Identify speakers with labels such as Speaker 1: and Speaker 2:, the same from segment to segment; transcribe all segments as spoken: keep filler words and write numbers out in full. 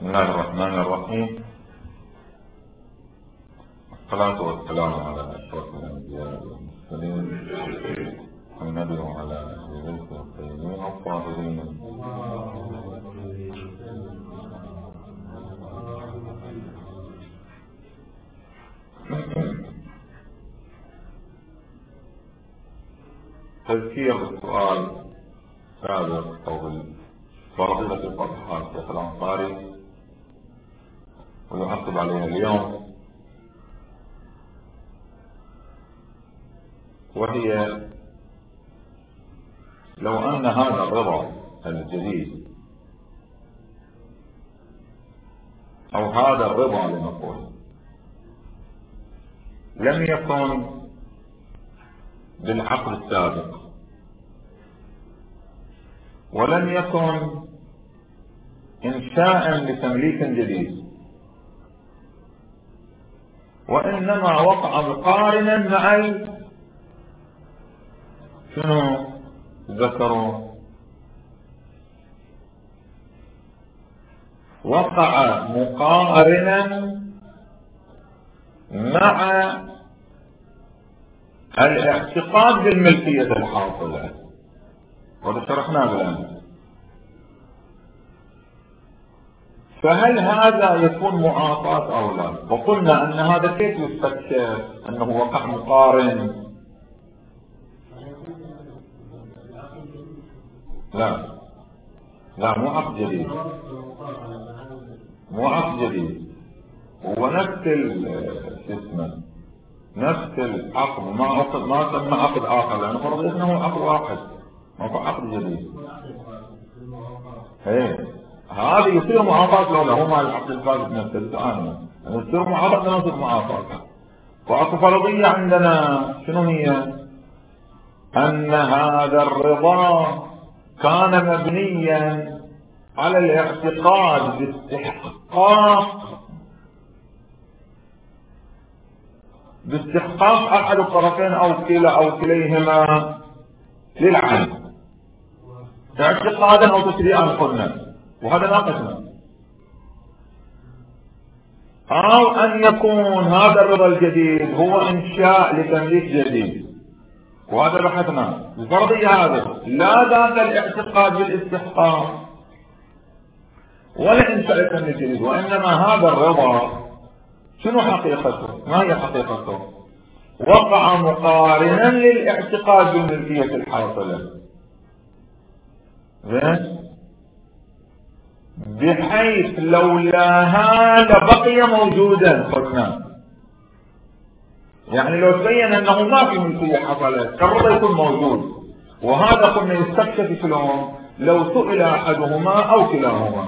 Speaker 1: بسم الله الرحمن الرحيم، والصلاة والسلام على أشرف الأنبياء والمرسلين محمد وعلى أهل بيته الطيبين الطاهرين. تذكير السؤال السابق أو فرضية الفتحة الشيخ الأنصاري ويعقب عليها اليوم، وهي لو أن هذا الرضا الجديد أو هذا الرضا لنقول لم يكن بالعقد السابق ولم يكن إنشاء لتمليك جديد، وإنما وقع مقارنا مع شنو ذكروا؟ وقع مقارنا مع الاعتقاد بالملكية الحاصلة، وهذا شرحناه بالآن. فهل هذا يكون معاطاة أو لا؟ وقلنا أن هذا كيف يستكشف أنه وقع مقارن؟ لا لا مو عقد جديد، مو عقد جديد، هو نفس الاسم نفس العقد، ما عقد ما سمى عقد آخر، لأنه فرض اسمه عقد واحد، ما هو عقد جديد. ايه هذا يصير معاطاة لو له مع العقد الفاسد نفسه الآن، يصير معاطاة لا يصير معاطاة. وأكو فرضية عندنا شنو هي؟ أن هذا الرضا كان مبنيا على الاعتقاد باستحقاق باستحقاق أحد الطرفين أو كلا أو كليهما للعين اعتقادا أو تشريعا قلنا، وهذا ناقشنا. أو أن يكون هذا الرضا الجديد هو إنشاء لتمليك جديد، وهذا بحثنا. الفرضية هذا لا ذاك الاعتقاد بالاستحقاق ولا إنشاء لتمليك جديد، وإنما هذا الرضا شنو حقيقته؟ ما هي حقيقته؟ وقع مقارنا للاعتقاد بالملكية الحاصلة، بحيث لولاها لبقي موجودا. قلنا يعني لو تبين انه ما في ملكية حصلت كالرضا يكون موجود، وهذا قلنا يستكشف شلون؟ لو سئل احدهما او كلاهما،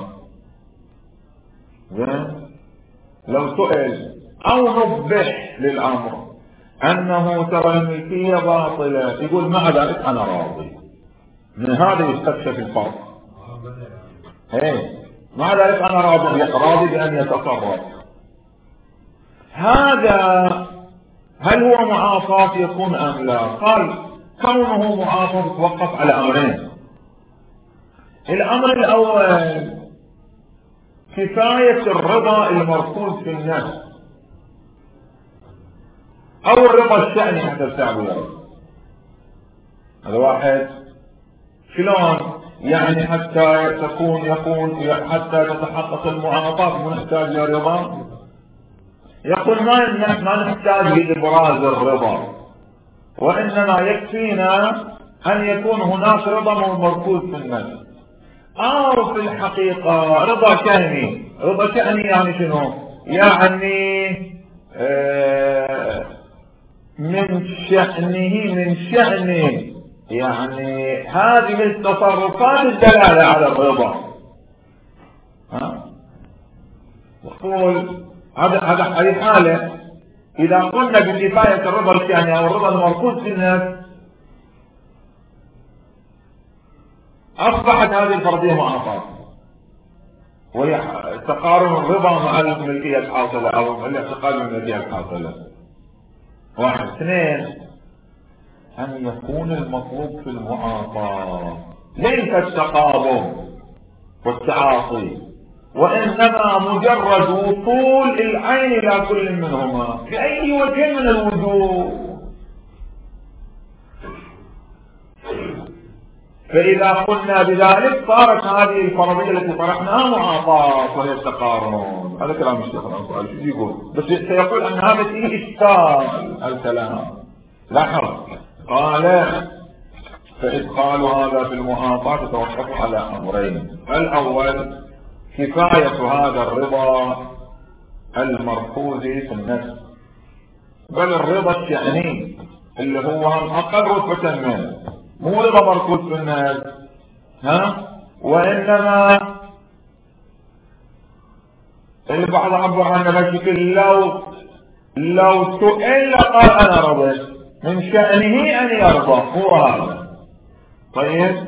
Speaker 1: لو سئل او نبح للامر انه ترى الملكية باطلة، يقول مع ذلك انا راضي، من هذا يستكشف الفرق. ايه مع ذلك انا راضي راضي بان يتصرف. هذا هل هو معاصاة يكون ام لا؟ قال كونه معاصاة يتوقف على امرين. الامر الاول كفاية الرضا المركوز في النفس او الرضا الشأني حتى التعبير. هذا واحد شلون؟ يعني حتى تكون يكون حتى تتحقق المعاطاة ونحتاج لرضا. يقول ما ما نحتاج لإبراز الرضا، وإنما يكفينا أن يكون هناك رضا مركوز في النفس، أو في الحقيقة رضا شأني. رضا شأني يعني شنو؟ يعني آه من شأنه من شأنه يعني هذه التصرفات الدلالة على الرضا. ها؟ يقول هذا هذا هذه حالة إذا قلنا بكفاية الرضا الشأني أو الرضا المركوز في النفس أصبحت هذه الفرضية معاطاة، وهي تقارن الرضا مع الملكية الحاصلة أو الاعتقاد بالملكية الحاصلة. واحد. اثنين، أن يكون المطلوب في المعاطاة ليس التقابل والتعاطي، وإنما مجرد وصول العين إلى كل منهما بأي وجه من الوجوه. فإذا قلنا بذلك صارت هذه الفرضية التي طرحناها معاطاة وهي التقارن. هذا كلام الشيخ الأنصاري شو يقول؟ بس سيقول أن هذا فيه إشكال الكلام. لاحظ قال فإدخال هذا في المعاطاة يتوقف على أمرين. الأول كفاية هذا الرضا المركوز في النفس، بل الرضا الشأني اللي هو أقل رتبة منه، مو رضا مركوز في النفس ها، وإنما البعض عبر عنه بشكل لو لو سئل قال أنا رضيت، من شأنه أن يرضى، هو هذا. طيب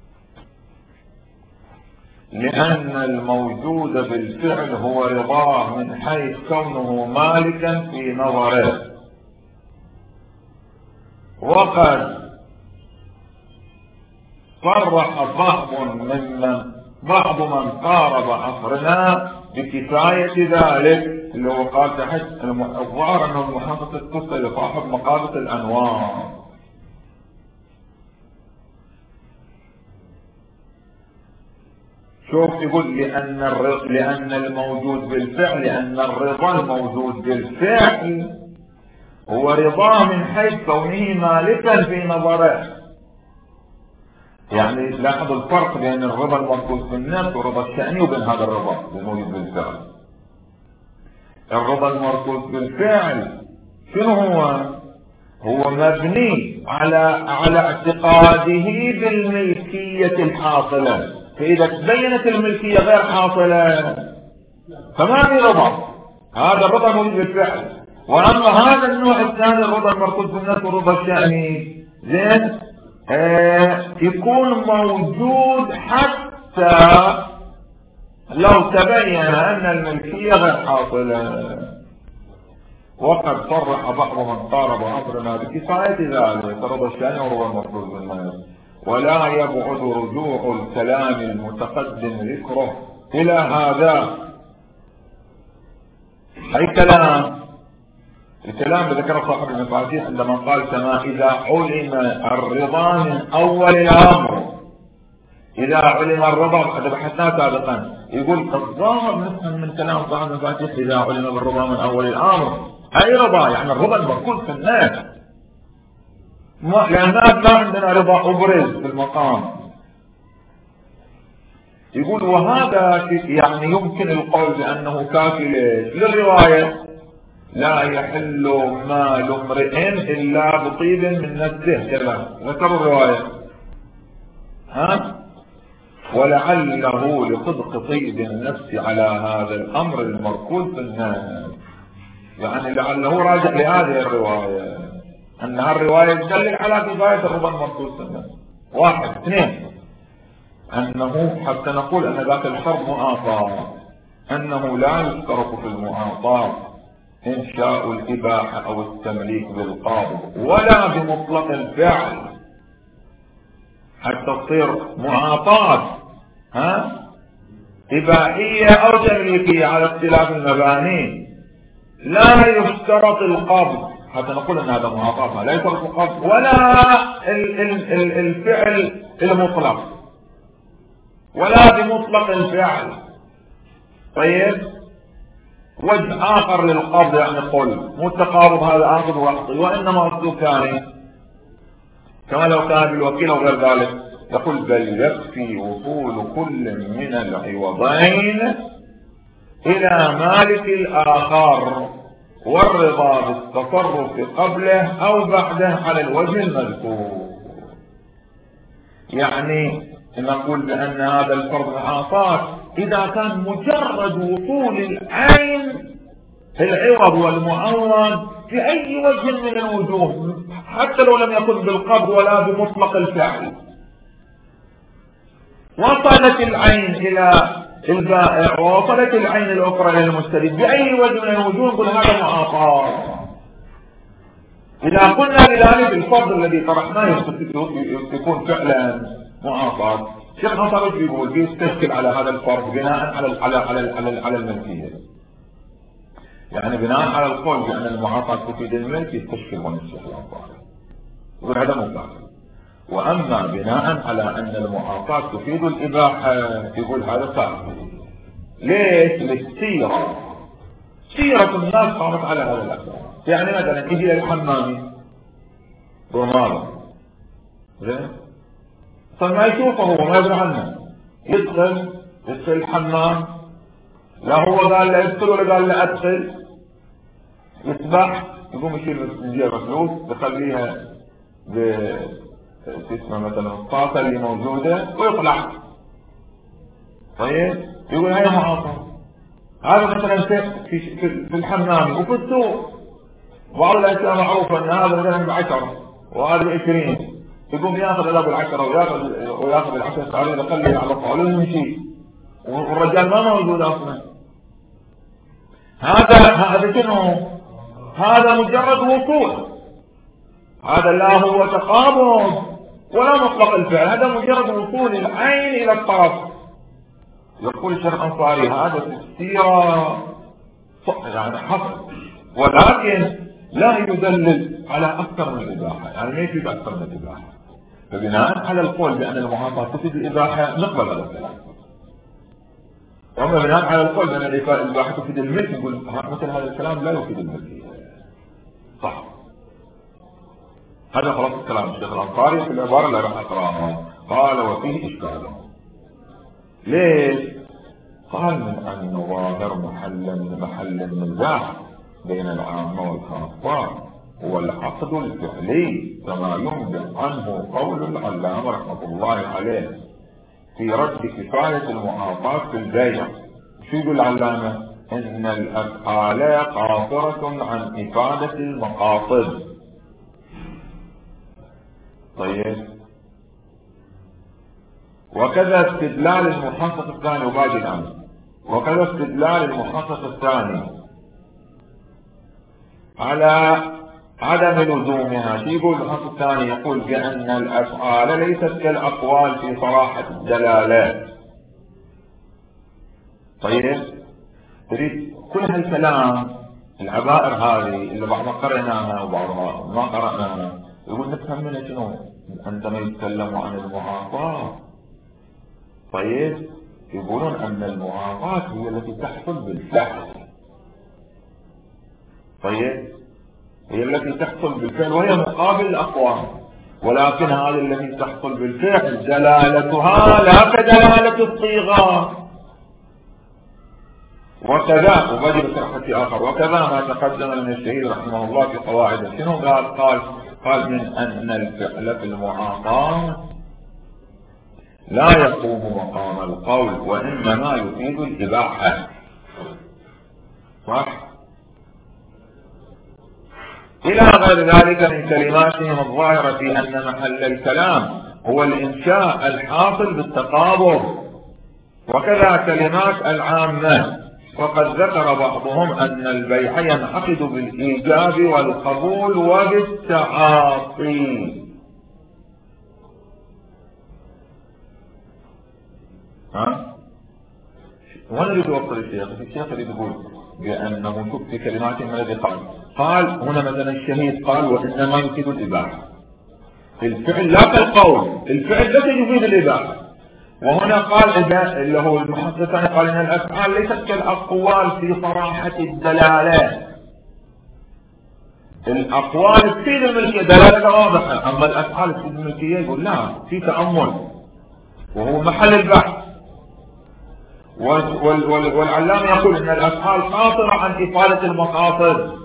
Speaker 1: لأن الموجود بالفعل هو رضاه من حيث كونه مالكا في نظره. وقد صرح بعض ممن بعض من قارب عصرنا بكفاية ذلك، اللي هو قال تحت الظاهر أنه المحافظ القصة لصاحب مقابة الأنوار. شوف يقول لأن الرضا لأن الموجود بالفعل لأن الرضا الموجود بالفعل هو رضاه من حيث كونه مالكا في نظره. يعني لاحظوا الفرق بين الرضا المركوز في النفس والرضا الشأني وبين هذا الرضا الموجود بالفعل. الرضا المركوز بالفعل شنو هو؟ هو مبني على على اعتقاده بالملكية الحاصلة، فإذا تبينت الملكية غير حاصلة فما في رضا. هذا الرضا الموجود بالفعل. وأما هذا النوع الثاني الرضا المركوز بالنفس والرضا الشأني زين آه يكون موجود حتى لو تبين أن الملكية غير حاصلة. وقد صرح بعض من قارب عصرنا بكفاية ذلك الرضا الشأني والرضا المركوز بالنفس، ولا يبعد رجوع الكلام المتقدم ذكره إلى هذا. أي كلام؟ الكلام ذكر صاحب المفاتيح عندما قال كما إذا علم الرضا من أول الأمر. إذا علم الرضا هذا بحثناه سابقا، يقول الظاهر نفهم من كلام صاحب المفاتيح إذا علم بالرضا من أول الأمر أي رضا، يعني الرضا المركوز في الناس، لأن ما عندنا رضا أبرز في المقام. يقول وهذا يعني يمكن القول بأنه كافي للرواية لا يحل مال امرئ إلا بطيب من نفسه كذا ذكر الرواية ها، ولعله لصدق طيب النفس على هذا الأمر المركوز في الناس، يعني لعله راجع لهذه الرواية أنها الرواية تدلل على كفاية الرضا المركوز في الناس. واحد. اثنين أنه حتى نقول أن ذاك الشرط معاطاة، أنه لا يشترط في المعاطاة إنشاء الإباحة أو التمليك بالقابض ولا بمطلق الفعل حتى تصير معاطاة ها إباحية أو تمليكية على اختلاف المباني. لا يشترط القبض حتى نقول أن هذا معاطاة، لا يشترط القبض ولا ال ال ال الفعل المطلق ولا بمطلق الفعل. طيب وجه آخر للقبض يعني قل متقابض هذا آخذ وأعطي، وإنما أصله ثاني كما لو كان بالوكيل أو غير ذلك، يقول بل يكفي وصول كل من العوضين إلى مالك الآخر والرضا بالتصرف قبله أو بعده على الوجه المذكور. يعني نقول بأن هذا الفرض معاطاة إذا كان مجرد وصول العين العوض والمعوض في أي وجه من الوجوه حتى لو لم يكن بالقبض ولا بمطلق الفعل، وصلت العين إلى البائع ووصلت العين الأخرى إلى المشتري بأي وجه من الوجوه نقول هذا معاطاة. إذا قلنا بذلك الفرض الذي طرحناه يكون فعلا معاطاة، الشيخ الأنصاري بيقول بيستشكل على هذا الفرق بناء على على على على, على الملكية. يعني بناء على القول بأن المعاطاة تفيد الملك يستشكل من الشيخ الأنصاري يقول هذا مو كافي. وأما بناء على أن المعاطاة تفيد الإباحة يقول هذا كافي. ليش؟ للسيرة، سيرة الناس قامت على هذا الأساس. يعني مثلا يجي للحمامي رماله زين فما يشوفه هو ما يدري عنه، يدخل يدخل الحمام لا هو قال له ادخل ولا قال له ادخل، يسبح يقوم يشيل من جيبه فلوس يخليها ب اسمه مثلا الطاسه اللي موجوده ويطلع. طيب يقول هاي معاصر. هذا مثلا في في الحمام وفي السوق بعض الاشياء معروفه ان هذا مثلا بعشره وهذا بعشرين، يقوم ياخذ هذا بالعشره وياخذ وياخذ العشره صغيره يخليها على الطاوله ويمشي والرجال ما موجود اصلا. هذا هذا شنو؟ هذا مجرد وصول، هذا لا هو تقابض ولا مطلق الفعل، هذا مجرد وصول العين الى الطرف. يقول الشيخ الأنصاري هذا تفسير يعني حصر، ولكن لا يدلل على اكثر من الاباحه، يعني ما يفيد اكثر من الاباحه. فبناء على القول بان المعاطاه تفيد الاباحه نقبل هذا الكلام. واما بناء على القول بان الاباحه تفيد الملك نقول مثل هذا الكلام لا يفيد الملك. صح. هذا خلاص الكلام الشيخ الأنصاري في العباره اللي راح اقراها. قال وفيه اشكال. ليش؟ قال من ان ظاهر محل محل النزاع بين العامة والخاصة هو العقد الفعلي كما ينبئ عنه قول العلامة رحمة الله عليه في رد كفاية المعاطاة في البيع. شو يقول العلامة؟ ان الافعال قاصرة عن افادة المقاصد. طيب وكذا استدلال المحقق الثاني وباقي الامر وكذا استدلال المحقق الثاني على عدم لزومها. شو يقول المحقق الثاني؟ يقول بأن الأفعال ليست كالأقوال في صراحة الدلالات. طيب تريد كل هالكلام العبائر هذه اللي بعضنا قرأناها وبعضنا ما قرأناها يقول نفهم منها شنو؟ عندما يتكلموا عن المعاطاة طيب يقولون أن المعاطاة هي التي تحصل بالفعل. طيب هي التي تحصل بالفعل وهي مقابل الأقوال، ولكن هذه التي تحصل بالفعل دلالتها لا كدلالة الصيغة. وكذا وبدي بصراحة آخر وكذا ما تقدم من الشهيد رحمه الله في قواعده. شنو قال؟ قال قال من أن الفعل في المعاطاة لا يقوم مقام القول وإنما يفيد الإباحة. صح؟ إلى غير ذلك من كلماتهم الظاهرة في أن محل الكلام هو الإنشاء الحاصل بالتقابض. وكذا كلمات العامة. وقد ذكر بعضهم أن البيع ينعقد بالإيجاب والقبول وبالتعاطي. ها؟ وين يريد يوصل الشيخ؟ الشيخ يريد يقول بأنه شوف في كلمات من الذي قال قال هنا مثلا الشهيد قال وإنما يفيد الإباحة. الفعل لا كالقول، الفعل لا يفيد الإباحة. وهنا قال إذا اللي هو المحقق الثاني قال إن الأفعال ليست كالأقوال في صراحة الدلالات. الأقوال تفيد الملكية دلالة واضحة، أما الأفعال تفيد الملكية يقول لا في تأمل وهو محل البحث. والعلامة يقول ان الافعال قاصرة عن افادة المقاصد.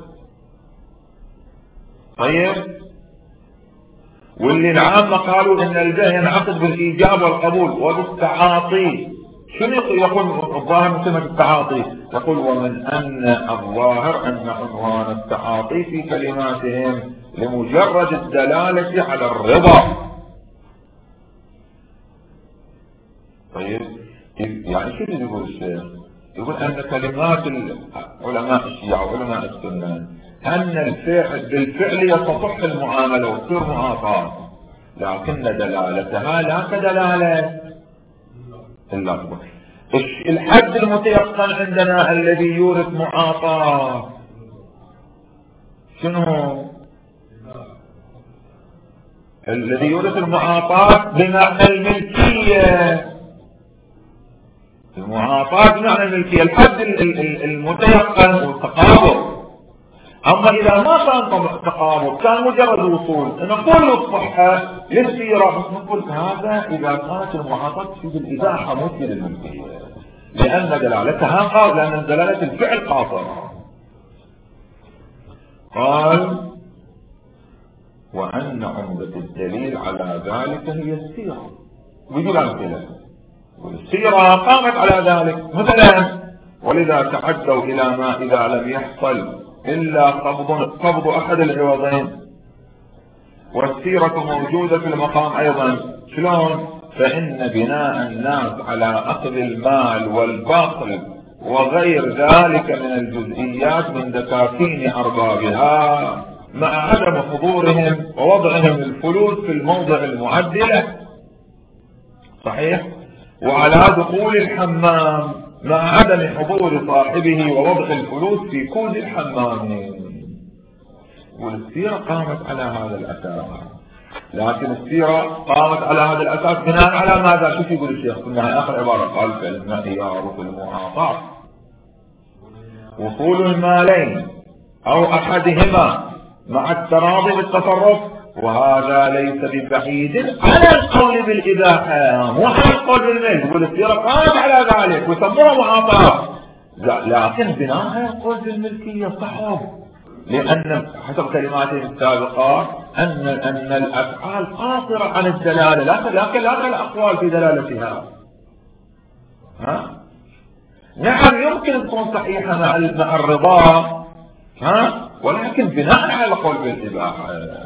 Speaker 1: طيب واللي العامة قالوا ان البيع ينعقد بالايجاب والقبول وبالتعاطي. شنو يقول الظاهر مثل التعاطي؟ يقول ومن ان الظاهر ان عنوان التعاطي في كلماتهم لمجرد الدلالة على الرضا. طيب يعني شو اللي يقول الشيخ؟ يقول ان كلمات علماء الشيعة وعلماء السنة ان الفعل بالفعل يتصح المعاملة وتصير معاطاة، لكن دلالتها لا كدلالة إلا أكبر. الحد المتيقن عندنا الذي يورث معاطاة شنو؟ الذي يورث المعاطاة بمعنى الملكية، المعاطاة بمعنى الملكية، الحد المتيقن والتقابض. أما إذا ما كان تقابض كان مجرد وصول نقول الصحة للسيرة، بس نقول هذا إذا كانت المعاطاة تفيد الإباحة مو تفيد الملكية، لأن دلالتها قاصرة، لأن دلالة الفعل قاصرة. قال وأن عمدة الدليل على ذلك هي السيرة، بدون أمثلة، والسيرة قامت على ذلك مثلا. ولذا تعدوا إلى ما إذا لم يحصل إلا قبض, قبض أحد العوضين، والسيرة موجودة في المقام أيضا. شلون؟ فإن بناء الناس على أخذ المال والباطل وغير ذلك من الجزئيات من دكاكين أربابها مع عدم حضورهم ووضعهم الفلوس في الموضع المعدلة، صحيح، وعلى دخول الحمام مع عدم حضور صاحبه ووضع الفلوس في كوز الحمام. والسيرة قامت على هذا الأساس، لكن السيرة قامت على هذا الأساس بناء على ماذا؟ شوف يقول الشيخ في آخر عبارة، قال فالمعيار في المعاطاة وصول المالين أو أحدهما مع التراضي بالتصرف، وهذا ليس ببعيد على القول بالإباحة وعلى القول بالملك. والسيرة قامت على ذلك وسموها معاطاة، لكن بناء على القول بالملكية صحب، لأن حسب كلماته السابقة أن أن الأفعال قاصرة عن الدلالة، لكن لا الأقوال في دلالتها. ها؟ نعم يمكن تكون صحيحة مع مع الرضا، ها، ولكن بناء على القول بالإباحة.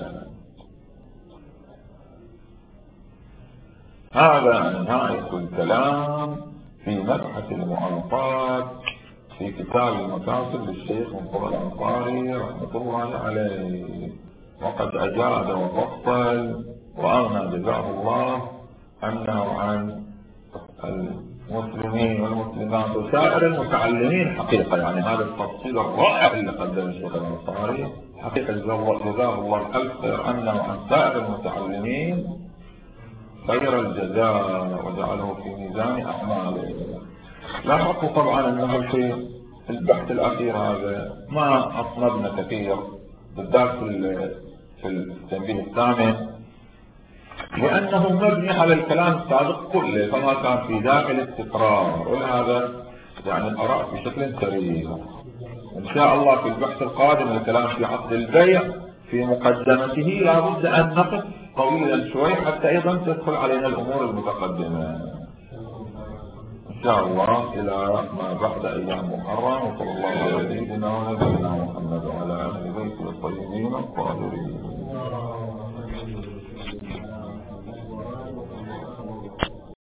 Speaker 1: هذا نهاية الكلام في مبحث المعاطاة في كتاب المكاسب للشيخ منصور الأنصاري رحمة الله عليه، وقد أجاد وفصل وأغنى جزاه الله عنه وعن المسلمين والمسلمات وسائر المتعلمين حقيقة. يعني هذا التفصيل الرائع اللي قدم الشيخ الأنصاري حقيقة جزاه الله ألف خير عنه وعن سائر المتعلمين خير الجزاء وجعله في ميزان أعماله. لاحظوا طبعا أنه في البحث الأخير هذا ما أصنبنا كثير بالذات في التنبيه الثامن، لأنه مبني على الكلام السابق كله، فما كان في داعي الاستقرار، ولهذا يعني الآراء بشكل سريع. إن شاء الله في البحث القادم الكلام في عقد البيع في مقدمته لابد أن نقف طويلا شوي حتى أيضا تدخل علينا الأمور المتقدمة إن شاء الله إلى ما بعد أيام محرم. وصلى الله على سيدنا ونبينا محمد وعلى آله وصحبه الطيبين الطاهرين.